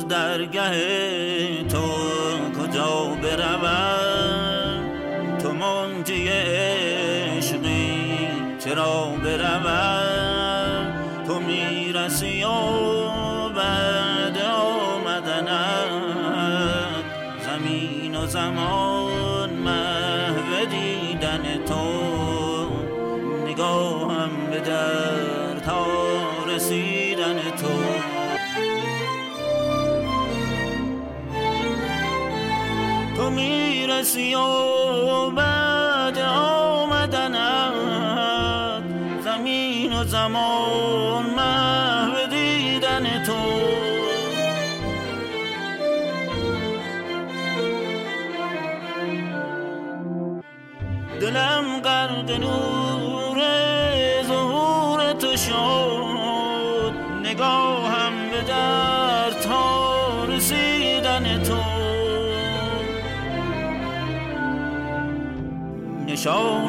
از درگه تو کجا بروم؟ تو منجی عشقی چرا بروم؟ تو میرسی و بعد آمدنت زمین و زمان محو دیدن تو، نگاهم به در تا رسیدن تو. تو میرسی و بعد آمدنت زمین و زمان محو دیدن تو. دلم غرق نور ظهور تو شد، نگاهم به در تا رسیدن تو. نشان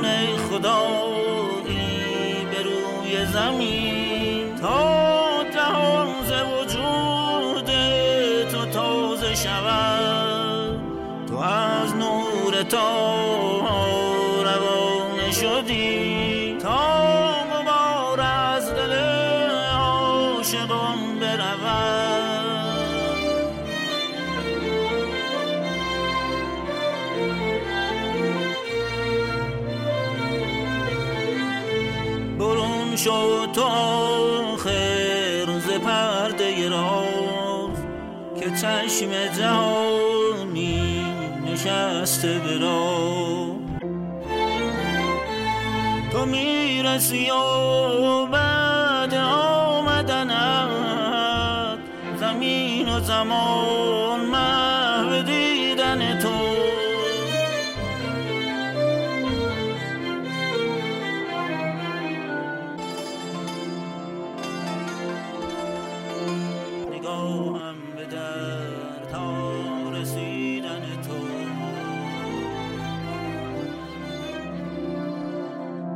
خدایی به روی زمین تا جهان ز وجود تو تازه شود. تو از نور تو روان شدی تا غبار از دل عاشقان برود. برون شد تو آخر ز پرده راز که چشم جهانی نشسته به راه. تو میرسی و بعد آمدنت زمین و زمان